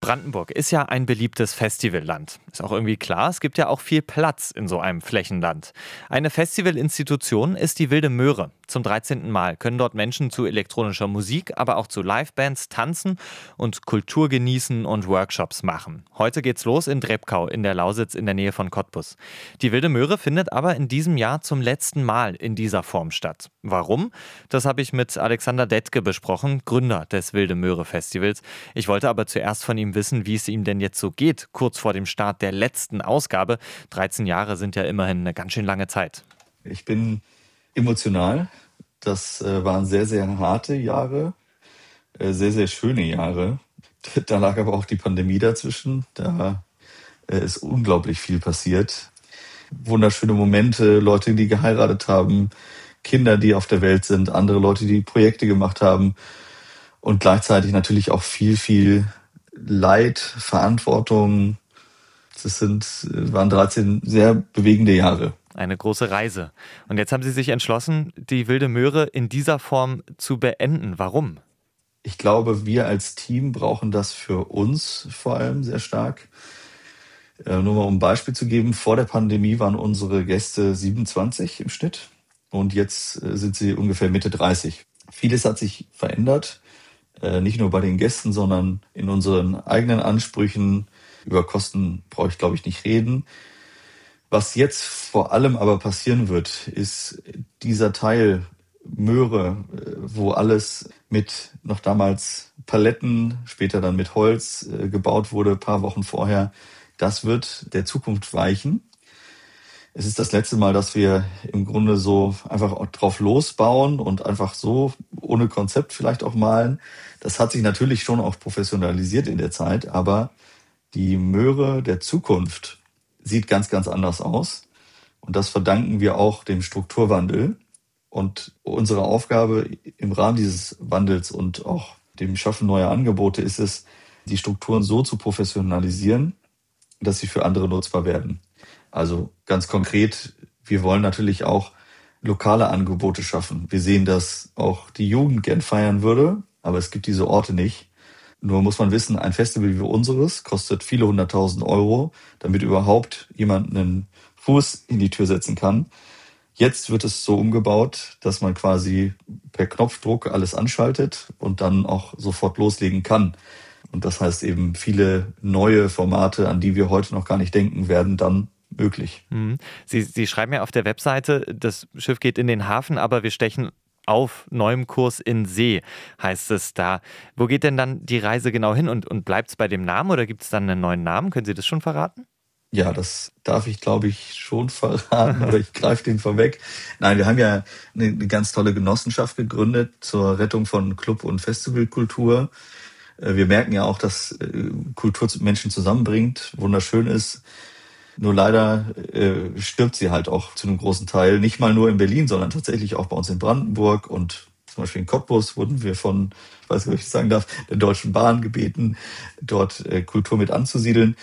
Brandenburg ist ja ein beliebtes Festivalland. Ist auch irgendwie klar, es gibt ja auch viel Platz in so einem Flächenland. Eine Festivalinstitution ist die Wilde Möhre. Zum 13. Mal können dort Menschen zu elektronischer Musik, aber auch zu Livebands tanzen und Kultur genießen und Workshops machen. Heute geht's los in Drebkau in der Lausitz in der Nähe von Cottbus. Die Wilde Möhre findet aber in diesem Jahr zum letzten Mal in dieser Form statt. Warum? Das habe ich mit Alexander Dettke besprochen, Gründer des Wilde Möhre Festivals. Ich wollte aber zuerst von ihm wissen, wie es ihm denn jetzt so geht, kurz vor dem Start der letzten Ausgabe. 13 Jahre sind ja immerhin eine ganz schön lange Zeit. Ich bin emotional. Das waren sehr, sehr harte Jahre, sehr, sehr schöne Jahre. Da lag aber auch die Pandemie dazwischen. Da ist unglaublich viel passiert. Wunderschöne Momente, Leute, die geheiratet haben, Kinder, die auf der Welt sind, andere Leute, die Projekte gemacht haben und gleichzeitig natürlich auch viel, viel Leid, Verantwortung. Waren 13 sehr bewegende Jahre. Eine große Reise. Und jetzt haben Sie sich entschlossen, die Wilde Möhre in dieser Form zu beenden. Warum? Ich glaube, wir als Team brauchen das für uns vor allem sehr stark. Nur mal um ein Beispiel zu geben, vor der Pandemie waren unsere Gäste 27 im Schnitt und jetzt sind sie ungefähr Mitte 30. Vieles hat sich verändert, nicht nur bei den Gästen, sondern in unseren eigenen Ansprüchen. Über Kosten brauche ich, glaube ich, nicht reden. Was jetzt vor allem aber passieren wird, ist dieser Teil Möhre, wo alles mit noch damals Paletten, später dann mit Holz gebaut wurde, ein paar Wochen vorher. Das wird der Zukunft weichen. Es ist das letzte Mal, dass wir im Grunde so einfach drauf losbauen und einfach so ohne Konzept vielleicht auch malen. Das hat sich natürlich schon auch professionalisiert in der Zeit, aber die Möhre der Zukunft sieht ganz, ganz anders aus. Und das verdanken wir auch dem Strukturwandel. Und unsere Aufgabe im Rahmen dieses Wandels und auch dem Schaffen neuer Angebote ist es, die Strukturen so zu professionalisieren, dass sie für andere nutzbar werden. Also ganz konkret, wir wollen natürlich auch lokale Angebote schaffen. Wir sehen, dass auch die Jugend gern feiern würde, aber es gibt diese Orte nicht. Nur muss man wissen, ein Festival wie unseres kostet viele 100.000 Euro, damit überhaupt jemand einen Fuß in die Tür setzen kann. Jetzt wird es so umgebaut, dass man quasi per Knopfdruck alles anschaltet und dann auch sofort loslegen kann. Und das heißt eben, viele neue Formate, an die wir heute noch gar nicht denken, werden dann möglich. Sie schreiben ja auf der Webseite, das Schiff geht in den Hafen, aber wir stechen auf neuem Kurs in See, heißt es da. Wo geht denn dann die Reise genau hin und bleibt es bei dem Namen oder gibt es dann einen neuen Namen? Können Sie das schon verraten? Ja, das darf ich, glaube ich, schon verraten, aber ich greife den vorweg. Nein, wir haben ja eine ganz tolle Genossenschaft gegründet zur Rettung von Club- und Festivalkultur. Wir merken ja auch, dass Kultur Menschen zusammenbringt, wunderschön ist. Nur leider stirbt sie halt auch zu einem großen Teil, nicht mal nur in Berlin, sondern tatsächlich auch bei uns in Brandenburg und zum Beispiel in Cottbus wurden wir von, ich weiß nicht, ob ich sagen darf, der Deutschen Bahn gebeten, dort Kultur mit anzusiedeln.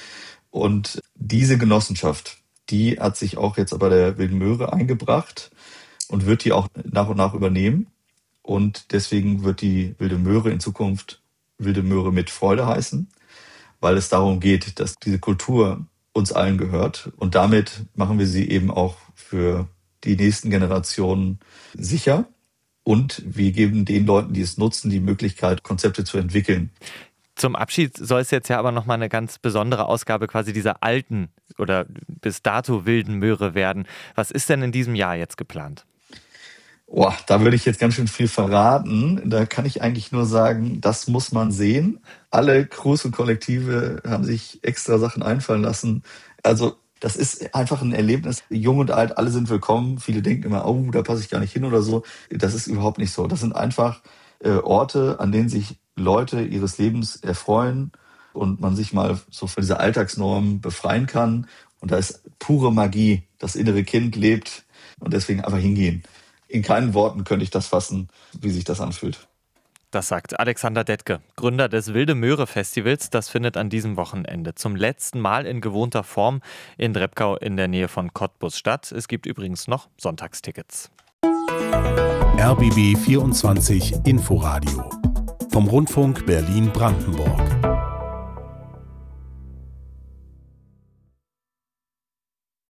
Und diese Genossenschaft, die hat sich auch jetzt bei der Wilden Möhre eingebracht und wird die auch nach und nach übernehmen. Und deswegen wird die Wilde Möhre in Zukunft Wilde Möhre mit Freude heißen, weil es darum geht, dass diese Kultur uns allen gehört. Und damit machen wir sie eben auch für die nächsten Generationen sicher. Und wir geben den Leuten, die es nutzen, die Möglichkeit, Konzepte zu entwickeln. Zum Abschied soll es jetzt ja aber nochmal eine ganz besondere Ausgabe quasi dieser alten oder bis dato Wilden Möhre werden. Was ist denn in diesem Jahr jetzt geplant? Da würde ich jetzt ganz schön viel verraten. Da kann ich eigentlich nur sagen, das muss man sehen. Alle Crews und Kollektive haben sich extra Sachen einfallen lassen. Also das ist einfach ein Erlebnis. Jung und alt, alle sind willkommen. Viele denken immer, oh, da passe ich gar nicht hin oder so. Das ist überhaupt nicht so. Das sind einfach Orte, an denen sich Leute ihres Lebens erfreuen und man sich mal so von dieser Alltagsnorm befreien kann. Und da ist pure Magie. Das innere Kind lebt und deswegen einfach hingehen. In keinen Worten könnte ich das fassen, wie sich das anfühlt. Das sagt Alexander Dettke, Gründer des Wilde Möhre Festivals. Das findet an diesem Wochenende zum letzten Mal in gewohnter Form in Drebkau in der Nähe von Cottbus statt. Es gibt übrigens noch Sonntagstickets. RBB 24 Inforadio vom Rundfunk Berlin-Brandenburg.